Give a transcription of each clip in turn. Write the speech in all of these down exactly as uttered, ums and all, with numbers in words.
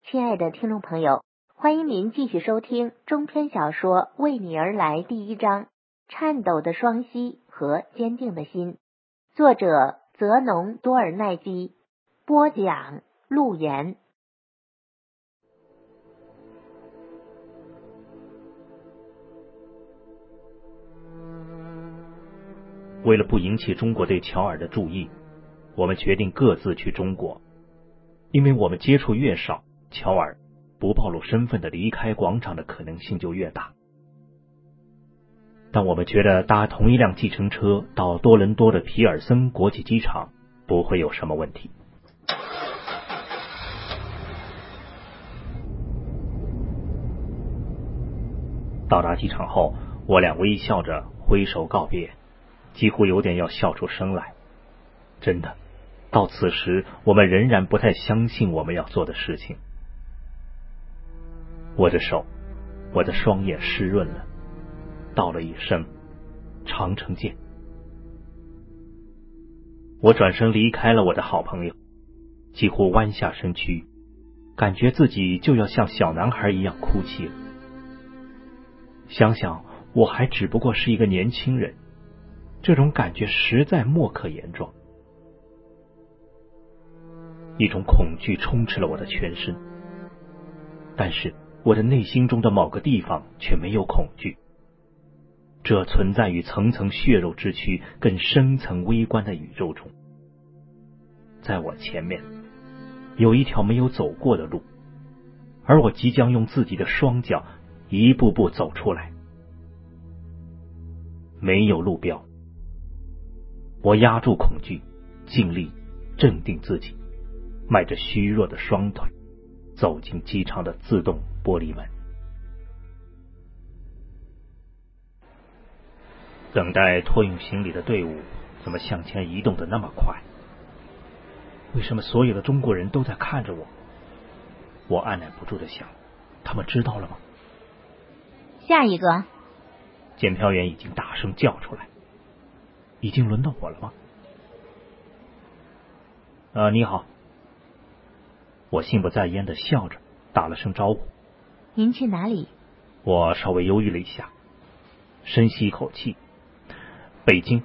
亲爱的听众朋友，欢迎您继续收听中篇小说《为你而来》第一章：颤抖的双膝和坚定的心。作者：泽农多尔奈基，播讲：陆岩。 为了不引起中国对乔尔的注意，我们决定各自去中国，因为我们接触越少，乔尔不暴露身份的离开广场的可能性就越大。但我们觉得搭同一辆计程车到多伦多的皮尔森国际机场不会有什么问题。到达机场后，我俩微笑着挥手告别，几乎有点要笑出声来。真的，到此时我们仍然不太相信我们要做的事情。握着手，我的双眼湿润了，道了一声长城见。我转身离开了我的好朋友，几乎弯下身躯，感觉自己就要像小男孩一样哭泣了。想想我还只不过是一个年轻人，这种感觉实在莫可言状。一种恐惧充斥了我的全身，但是我的内心中的某个地方却没有恐惧，这存在于层层血肉之躯更深层微观的宇宙中。在我前面有一条没有走过的路，而我即将用自己的双脚一步步走出来。没有路标，我压住恐惧，尽力镇定自己，迈着虚弱的双腿走进机场的自动玻璃门。等待托运行李的队伍怎么向前移动的那么快？为什么所有的中国人都在看着我？我按捺不住的想，他们知道了吗？ 下一个！ 检票员已经大声叫出来。已经轮到我了吗？呃，你好。我心不在焉的笑着打了声招呼。 您去哪里？ 我稍微犹豫了一下，深吸一口气。北京。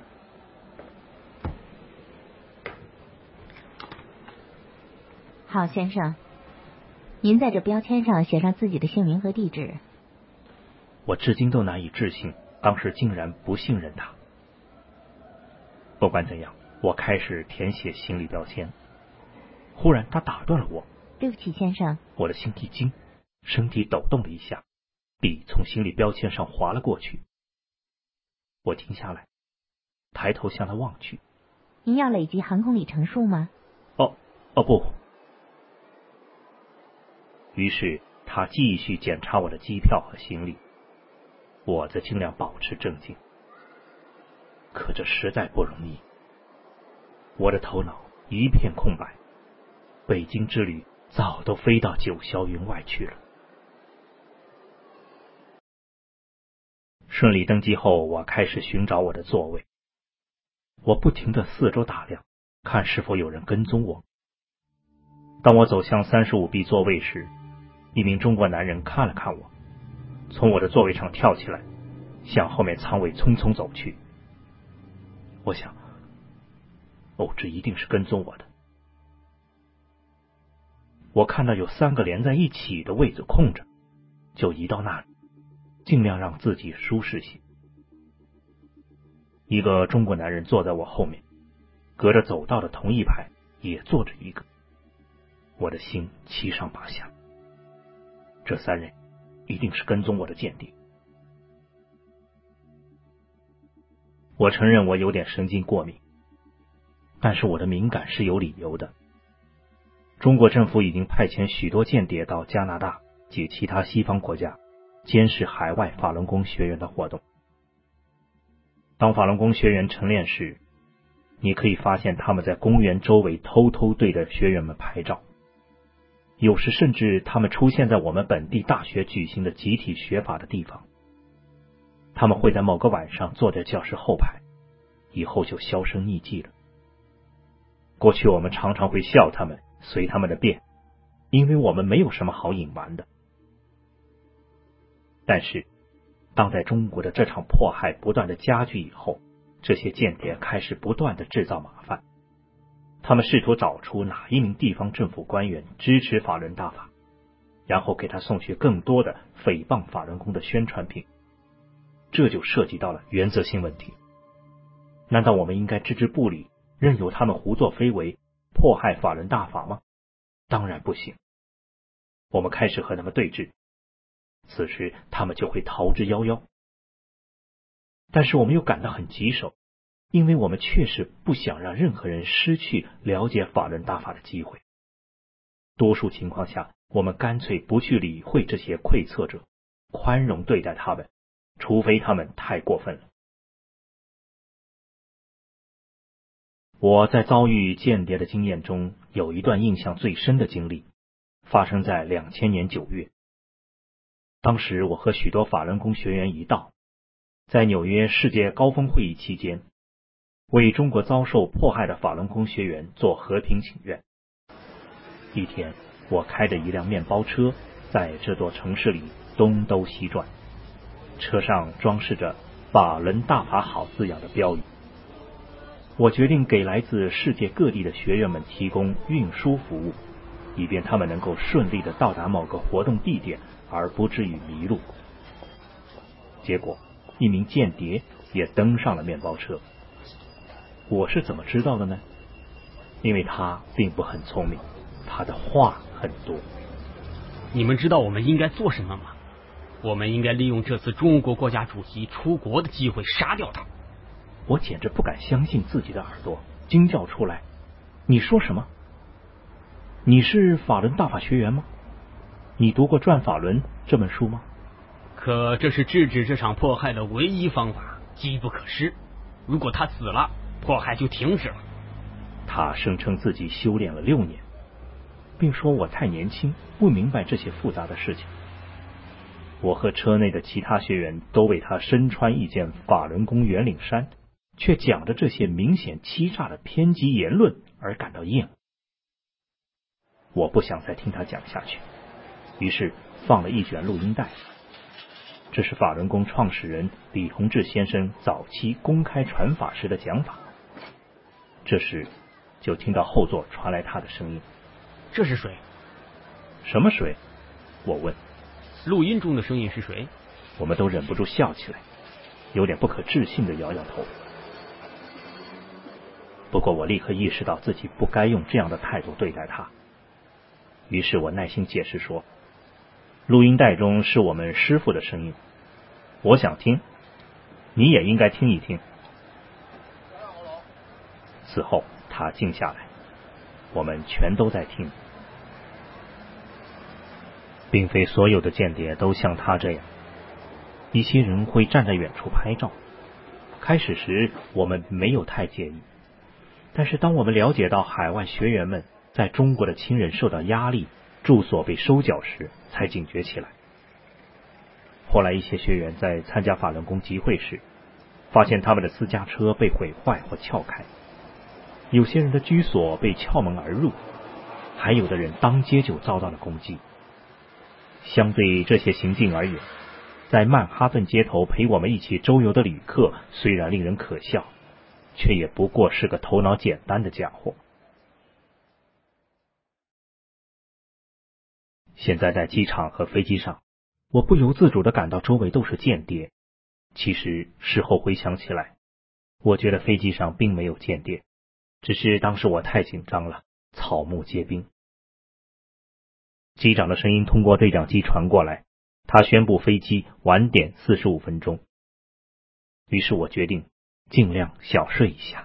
好，先生，您在这标签上写上自己的姓名和地址。 我至今都难以置信，当时竟然不信任他。不管怎样，我开始填写行李标签。忽然他打断了我。 对不起，先生。 我的心一惊，身体抖动了一下，笔从行李标签上划了过去。我停下来，抬头向他望去。 您要累积航空里程数吗？ 哦哦不。于是他继续检查我的机票和行李，我则尽量保持镇静。可这实在不容易，我的头脑一片空白，北京之旅早都飞到九霄云外去了。顺利登机后，我开始寻找我的座位。我不停地四周打量，看是否有人跟踪我。当我走向 三十五 B 座位时，一名中国男人看了看我，从我的座位上跳起来，向后面舱位匆匆走去。我想，哦，这一定是跟踪我的。我看到有三个连在一起的位子空着，就移到那里，尽量让自己舒适些。一个中国男人坐在我后面，隔着走道的同一排也坐着一个。我的心七上八下，这三人一定是跟踪我的间谍。我承认我有点神经过敏，但是我的敏感是有理由的。中国政府已经派遣许多间谍到加拿大及其他西方国家监视海外法轮功学员的活动。当法轮功学员晨练时，你可以发现他们在公园周围偷偷对着学员们拍照，有时甚至他们出现在我们本地大学举行的集体学法的地方。他们会在某个晚上坐在教室后排，以后就销声匿迹了。过去我们常常会笑他们，随他们的便， 因为我们没有什么好隐瞒的。但是当在中国的这场迫害不断的加剧以后，这些间谍开始不断的制造麻烦。他们试图找出哪一名地方政府官员支持法轮大法，然后给他送去更多的诽谤法轮功的宣传品。这就涉及到了原则性问题。难道我们应该置之不理，任由他们胡作非为，迫害法轮大法吗？当然不行。我们开始和他们对峙，此时他们就会逃之夭夭。但是我们又感到很棘手，因为我们确实不想让任何人失去了解法轮大法的机会。多数情况下，我们干脆不去理会这些窥测者，宽容对待他们，除非他们太过分了。我在遭遇间谍的经验中，有一段印象最深的经历，发生在两千年九月。当时我和许多法轮功学员一道，在纽约世界高峰会议期间，为中国遭受迫害的法轮功学员做和平请愿。一天，我开着一辆面包车，在这座城市里东兜西转，车上装饰着法轮大法好字样的标语。我决定给来自世界各地的学员们提供运输服务，以便他们能够顺利地到达某个活动地点，而不至于迷路。结果，一名间谍也登上了面包车。我是怎么知道的呢？因为他并不很聪明，他的话很多。 你们知道我们应该做什么吗？我们应该利用这次中国国家主席出国的机会杀掉他。 我简直不敢相信自己的耳朵，惊叫出来：你说什么？你是法轮大法学员吗？你读过《转法轮》这本书吗？ 可这是制止这场迫害的唯一方法，机不可失。如果他死了，迫害就停止了。 他声称自己修炼了六年，并说我太年轻，不明白这些复杂的事情。我和车内的其他学员都为他身穿一件法轮功圆领衫，却讲着这些明显欺诈的偏激言论而感到厌恶。我不想再听他讲下去，于是放了一卷录音带。这是法轮功创始人李洪志先生早期公开传法时的讲法。这时就听到后座传来他的声音： 这是谁？ 什么谁？我问。 录音中的声音是谁？ 我们都忍不住笑起来，有点不可置信地摇摇头。不过我立刻意识到自己不该用这样的态度对待他，于是我耐心解释说，录音带中是我们师父的声音，我想听，你也应该听一听。此后他静下来，我们全都在听。并非所有的间谍都像他这样，一些人会站在远处拍照。开始时我们没有太介意，但是当我们了解到海外学员们在中国的亲人受到压力，住所被收缴时，才警觉起来。后来一些学员在参加法轮功集会时，发现他们的私家车被毁坏或撬开，有些人的居所被撬门而入，还有的人当街就遭到了攻击。相对这些行径而言，在曼哈顿街头陪我们一起周游的旅客虽然令人可笑，却也不过是个头脑简单的家伙。现在在机场和飞机上，我不由自主地感到周围都是间谍。其实事后回想起来，我觉得飞机上并没有间谍，只是当时我太紧张了，草木皆兵。机长的声音通过对讲机传过来，他宣布飞机晚点四十五分钟。于是我决定尽量小睡一下。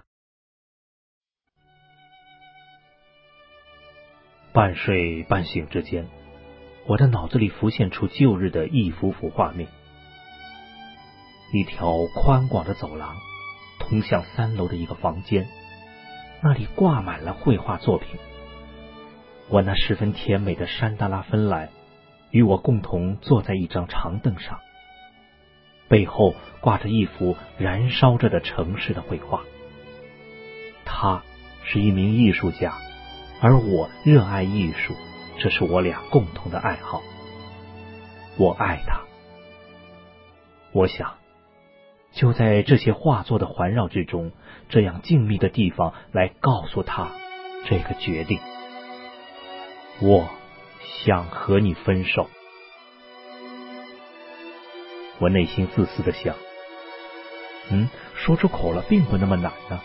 半睡半醒之间，我的脑子里浮现出旧日的一幅幅画面。一条宽广的走廊通向三楼的一个房间，那里挂满了绘画作品。我那十分甜美的山达拉芬兰与我共同坐在一张长凳上，背后挂着一幅燃烧着的城市的绘画。他是一名艺术家，而我热爱艺术， 这是我俩共同的爱好。我爱他。我想，就在这些画作的环绕之中，这样静谧的地方来告诉他这个决定。我想和你分手。我内心自私的想，嗯，说出口了并不那么难呢。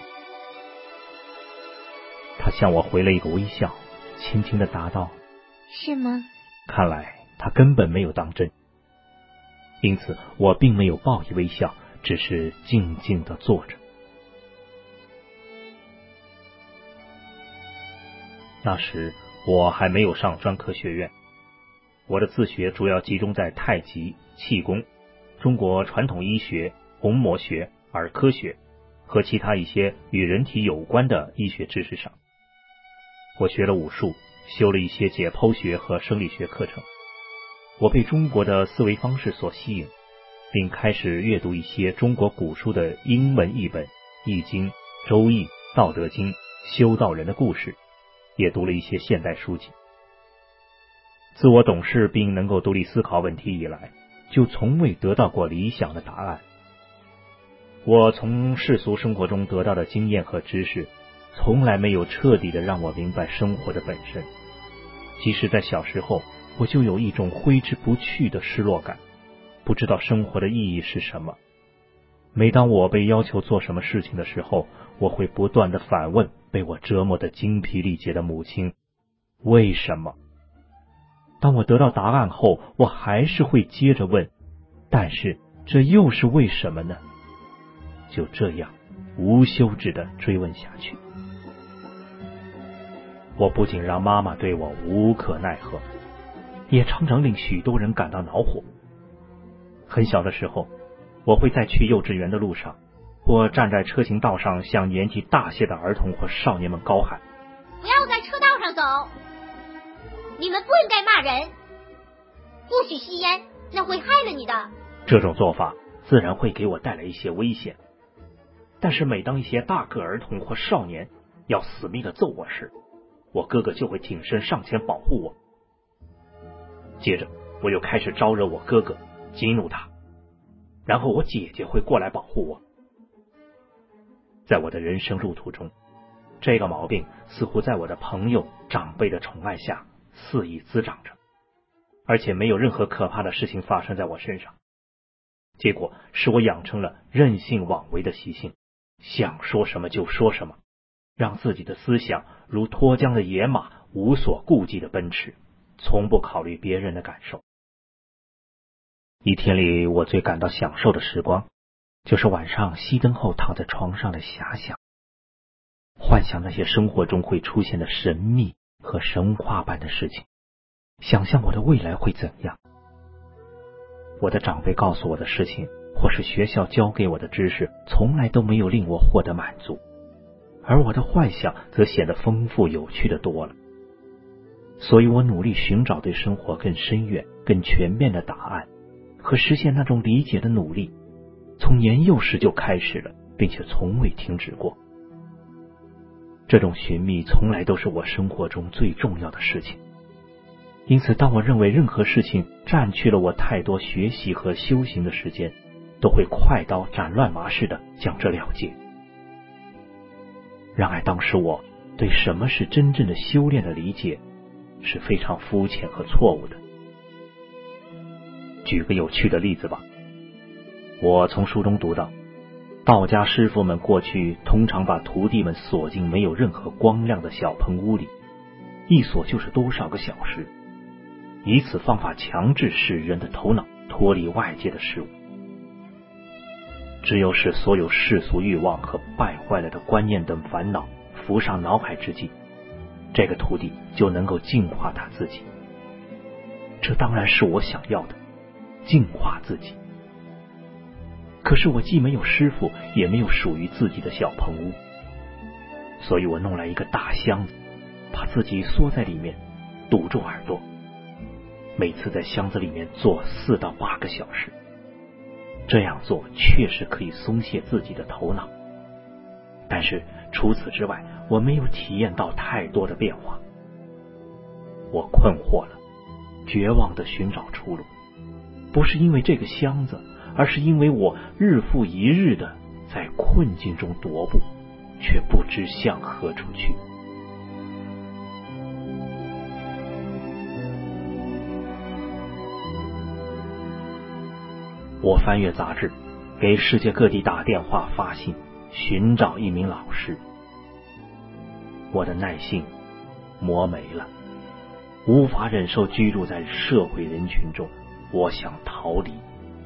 他向我回了一个微笑，轻轻地答道： 是吗？ 看来他根本没有当真，因此我并没有报以微笑，只是静静地坐着。那时我还没有上专科学院，我的自学主要集中在太极、气功、中国传统医学、虹膜学、儿科学和其他一些与人体有关的医学知识上。我学了武术，修了一些解剖学和生理学课程。我被中国的思维方式所吸引，并开始阅读一些中国古书的英文译本，《易经》、《周易》、《道德经》、修道人的故事，也读了一些现代书籍。自我懂事并能够独立思考问题以来，就从未得到过理想的答案。我从世俗生活中得到的经验和知识，从来没有彻底的让我明白生活的本身。即使在小时候，我就有一种挥之不去的失落感，不知道生活的意义是什么。每当我被要求做什么事情的时候，我会不断的反问被我折磨得精疲力竭的母亲：为什么？当我得到答案后，我还是会接着问，但是这又是为什么呢？就这样无休止地追问下去。我不仅让妈妈对我无可奈何，也常常令许多人感到恼火。很小的时候，我会在去幼稚园的路上，或站在车行道上，向年纪大些的儿童或少年们高喊： 不要在车道上走，你们不应该骂人，不许吸烟，那会害了你的。 这种做法自然会给我带来一些危险，但是每当一些大个儿童或少年要死命地揍我时，我哥哥就会挺身上前保护我。接着我又开始招惹我哥哥，激怒他，然后我姐姐会过来保护我。在我的人生路途中，这个毛病似乎在我的朋友、长辈的宠爱下肆意滋长着，而且没有任何可怕的事情发生在我身上。结果使我养成了任性妄为的习性，想说什么就说什么，让自己的思想如脱缰的野马，无所顾忌的奔驰，从不考虑别人的感受。一天里我最感到享受的时光，就是晚上熄灯后躺在床上的遐想，幻想那些生活中会出现的神秘和神话般的事情，想象我的未来会怎样。我的长辈告诉我的事情，或是学校教给我的知识，从来都没有令我获得满足，而我的幻想则显得丰富有趣的多了。所以我努力寻找对生活更深远、更全面的答案，和实现那种理解的努力，从年幼时就开始了，并且从未停止过。这种寻觅从来都是我生活中最重要的事情。因此当我认为任何事情占据了我太多学习和修行的时间，都会快刀斩乱麻似的将这了结。然而当时我对什么是真正的修炼的理解是非常肤浅和错误的。举个有趣的例子吧，我从书中读到，道家师傅们过去通常把徒弟们锁进没有任何光亮的小棚屋里，一锁就是多少个小时，以此方法强制使人的头脑脱离外界的事物。只有使所有世俗欲望和败坏了的观念等烦恼浮上脑海之际，这个徒弟就能够净化他自己。这当然是我想要的，净化自己。可是我既没有师傅，也没有属于自己的小棚屋，所以我弄来一个大箱子，把自己缩在里面，堵住耳朵，每次在箱子里面坐四到八个小时。这样做确实可以松懈自己的头脑，但是除此之外，我没有体验到太多的变化。 我困惑了，绝望地寻找出路，不是因为这个箱子，而是因为我日复一日地在困境中踱步，却不知向何处去。我翻阅杂志，给世界各地打电话发信，寻找一名老师。我的耐性磨没了，无法忍受居住在社会人群中，我想逃离。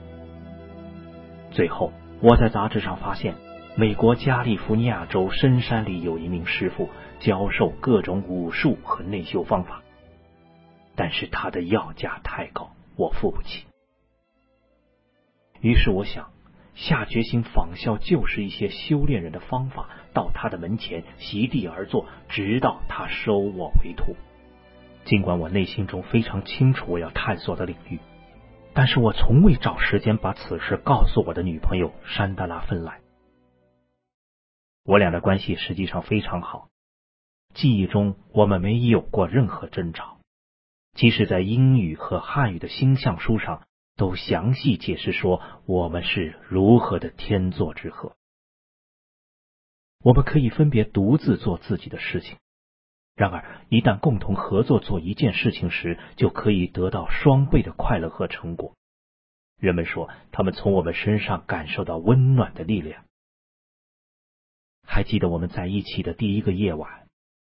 最后，我在杂志上发现，美国加利福尼亚州深山里有一名师傅教授各种武术和内修方法，但是他的要价太高，我付不起。于是我想，下决心仿效旧时一些修炼人的方法，到他的门前席地而坐，直到他收我为徒。尽管我内心中非常清楚我要探索的领域，但是我从未找时间把此事告诉我的女朋友山德拉芬兰。我俩的关系实际上非常好，记忆中我们没有过任何争吵，即使在英语和汉语的星象书上都详细解释说我们是如何的天作之合。我们可以分别独自做自己的事情，然而一旦共同合作做一件事情时，就可以得到双倍的快乐和成果。人们说他们从我们身上感受到温暖的力量。还记得我们在一起的第一个夜晚，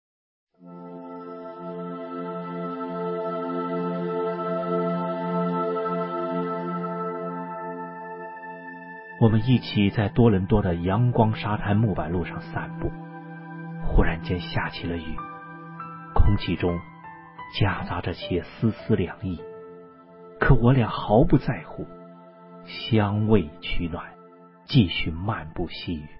我们一起在多伦多的阳光沙滩木板路上散步，忽然间下起了雨，空气中夹杂着些丝丝凉意，可我俩毫不在乎，相偎取暖，继续漫步细雨。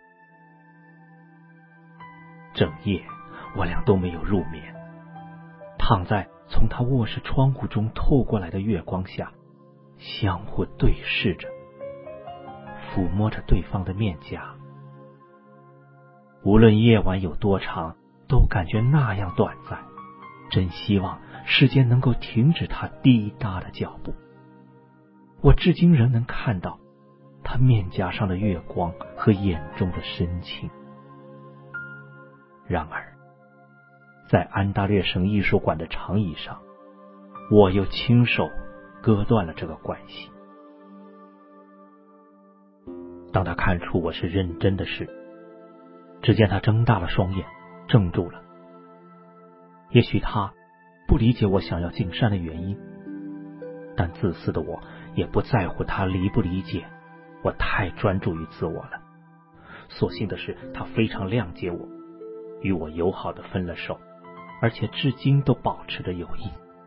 整夜我俩都没有入眠，躺在从他卧室窗户中透过来的月光下，相互对视着，抚摸着对方的面颊。无论夜晚有多长，都感觉那样短暂，真希望时间能够停止他滴答的脚步。我至今仍能看到他面颊上的月光和眼中的深情。然而在安大略省艺术馆的长椅上，我又亲手割断了这个关系。当他看出我是认真的时，只见他睁大了双眼，怔住了。也许他不理解我想要进山的原因，但自私的我也不在乎他理不理解，我太专注于自我了。所幸的是，他非常谅解我，与我友好的分了手，而且至今都保持着友谊。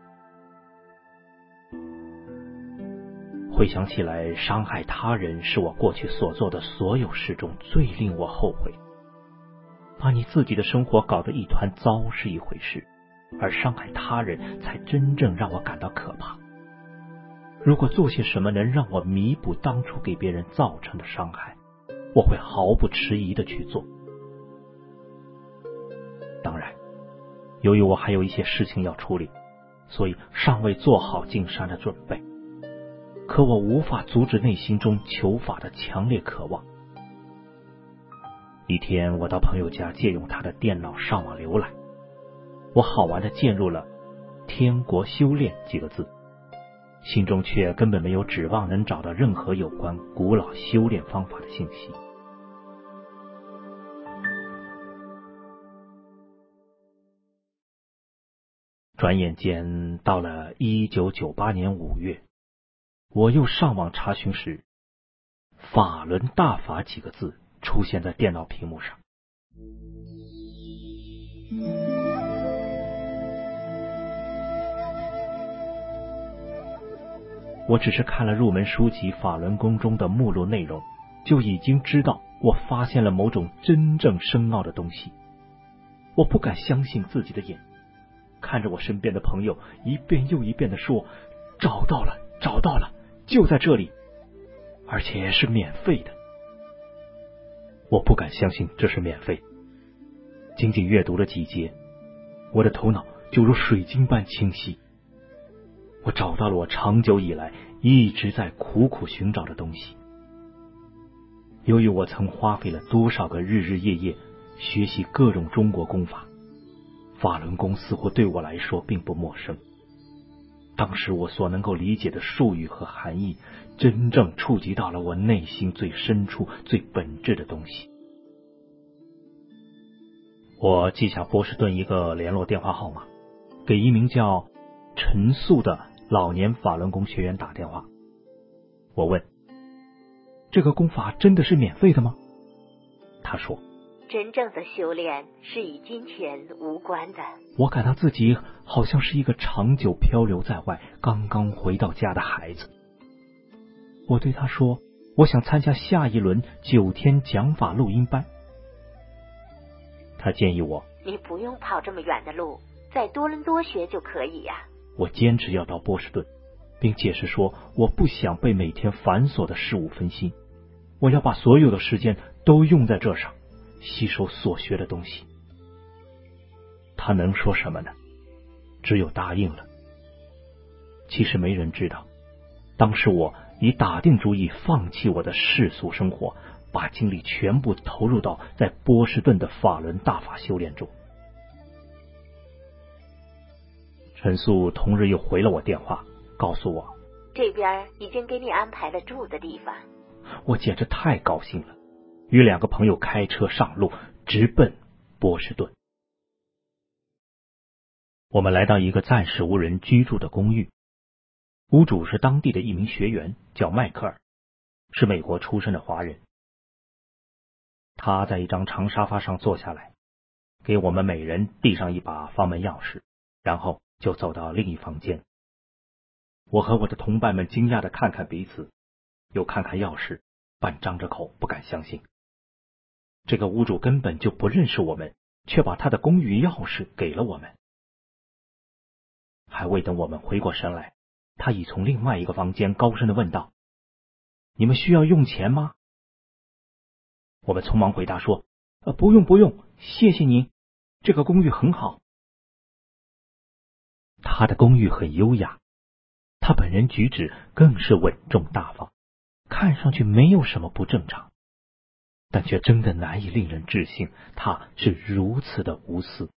回想起来，伤害他人是我过去所做的所有事中最令我后悔。把你自己的生活搞得一团糟是一回事，而伤害他人才真正让我感到可怕。如果做些什么能让我弥补当初给别人造成的伤害，我会毫不迟疑地去做。当然，由于我还有一些事情要处理，所以尚未做好进山的准备。可我无法阻止内心中求法的强烈渴望。一天，我到朋友家借用他的电脑上网浏览，我好玩地键入了天国修炼几个字，心中却根本没有指望能找到任何有关古老修炼方法的信息。转眼间到了一九九八年五月，我又上网查询时，法轮大法几个字出现在电脑屏幕上。我只是看了入门书籍《法轮功》中的目录内容，就已经知道我发现了某种真正深奥的东西。我不敢相信自己的眼，看着我身边的朋友一遍又一遍地说，找到了，找到了，就在这里，而且是免费的。我不敢相信这是免费。仅仅阅读了几节，我的头脑就如水晶般清晰。我找到了我长久以来一直在苦苦寻找的东西。由于我曾花费了多少个日日夜夜学习各种中国功法，法轮功似乎对我来说并不陌生。当时我所能够理解的术语和含义，真正触及到了我内心最深处、最本质的东西。我记下波士顿一个联络电话号码，给一名叫陈素的老年法轮功学员打电话。我问：这个功法真的是免费的吗？他说： 真正的修炼是与金钱无关的。 我感到自己好像是一个长久漂流在外、刚刚回到家的孩子。我对他说：我想参加下一轮九天讲法录音班。他建议我： 你不用跑这么远的路，在多伦多学就可以呀、啊。 我坚持要到波士顿，并解释说我不想被每天繁琐的事物分心，我要把所有的时间都用在这上，吸收所学的东西。他能说什么呢？只有答应了。其实没人知道，当时我已打定主意放弃我的世俗生活，把精力全部投入到在波士顿的法轮大法修炼中。陈素同日又回了我电话，告诉我这边已经给你安排了住的地方。 我简直太高兴了，与两个朋友开车上路，直奔波士顿。我们来到一个暂时无人居住的公寓，屋主是当地的一名学员，叫迈克尔，是美国出生的华人。他在一张长沙发上坐下来，给我们每人递上一把房门钥匙，然后就走到另一房间。我和我的同伴们惊讶地看看彼此，又看看钥匙，半张着口不敢相信。这个屋主根本就不认识我们，却把他的公寓钥匙给了我们。还未等我们回过神来，他已从另外一个房间高声地问道：你们需要用钱吗？我们匆忙回答说：呃，不用不用，谢谢您，这个公寓很好。他的公寓很优雅，他本人举止更是稳重大方，看上去没有什么不正常，但却真的难以令人置信，他是如此的无私。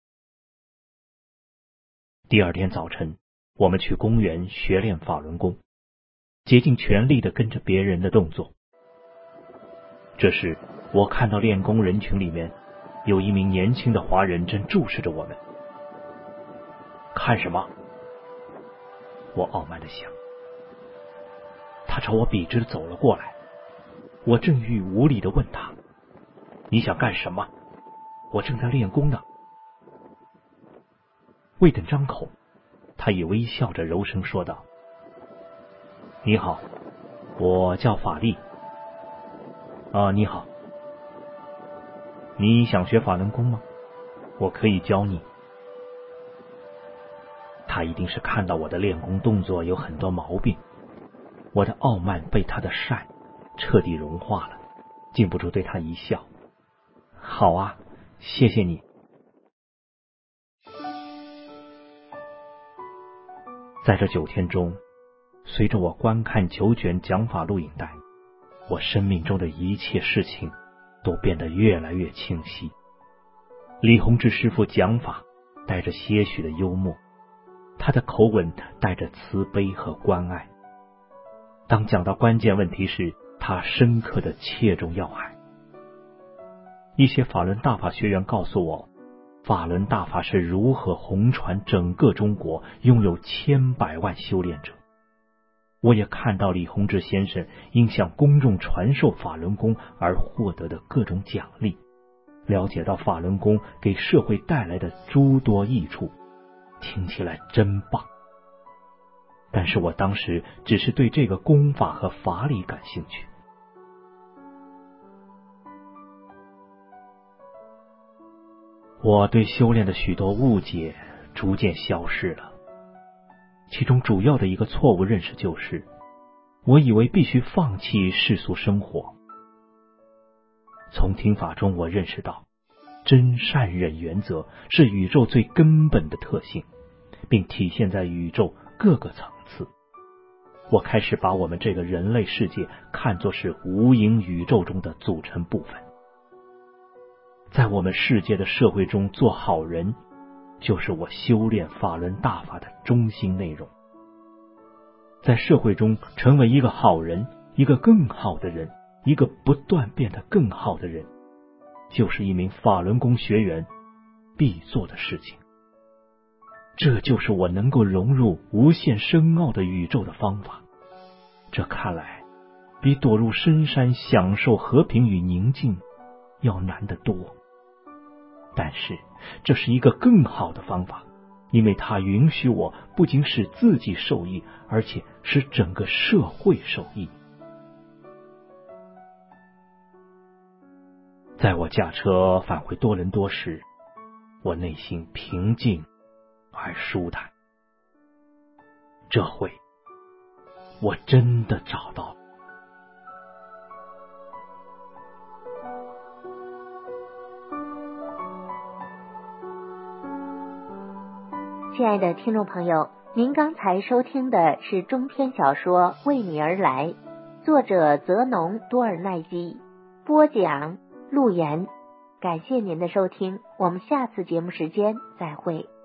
第二天早晨，我们去公园学练法轮功，竭尽全力地跟着别人的动作。这时，我看到练功人群里面有一名年轻的华人正注视着我们。看什么？我傲慢地想。他朝我笔直地走了过来，我正欲无礼地问他：你想干什么？我正在练功呢。未等张口，他已微笑着柔声说道：你好，我叫法力。啊，你好。你想学法轮功吗？我可以教你。他一定是看到我的练功动作有很多毛病，我的傲慢被他的善彻底融化了，禁不住对他一笑。好啊，谢谢你。在这九天中，随着我观看九卷讲法录影带，我生命中的一切事情都变得越来越清晰。李洪志师父讲法带着些许的幽默，他的口吻带着慈悲和关爱。当讲到关键问题时，他深刻地切中要害。一些法轮大法学员告诉我，法轮大法是如何红传整个中国，拥有千百万修炼者。我也看到李洪志先生因向公众传授法轮功而获得的各种奖励，了解到法轮功给社会带来的诸多益处，听起来真棒。但是我当时只是对这个功法和法理感兴趣。我对修炼的许多误解逐渐消失了，其中主要的一个错误认识就是，我以为必须放弃世俗生活。从听法中我认识到， 真善忍原则是宇宙最根本的特性，并体现在宇宙各个层次。我开始把我们这个人类世界看作是无垠宇宙中的组成部分。在我们世界的社会中做好人，就是我修炼法轮大法的中心内容。在社会中成为一个好人，一个更好的人，一个不断变得更好的人，就是一名法轮功学员必做的事情。这就是我能够融入无限深奥的宇宙的方法。这看来比躲入深山享受和平与宁静要难得多。但是这是一个更好的方法，因为它允许我不仅使自己受益，而且使整个社会受益。在我驾车返回多伦多时，我内心平静而舒坦。这回我真的找到了。 亲爱的听众朋友，您刚才收听的是中篇小说《为你而来》，作者泽农多尔奈基，播讲陆岩。感谢您的收听，我们下次节目时间再会。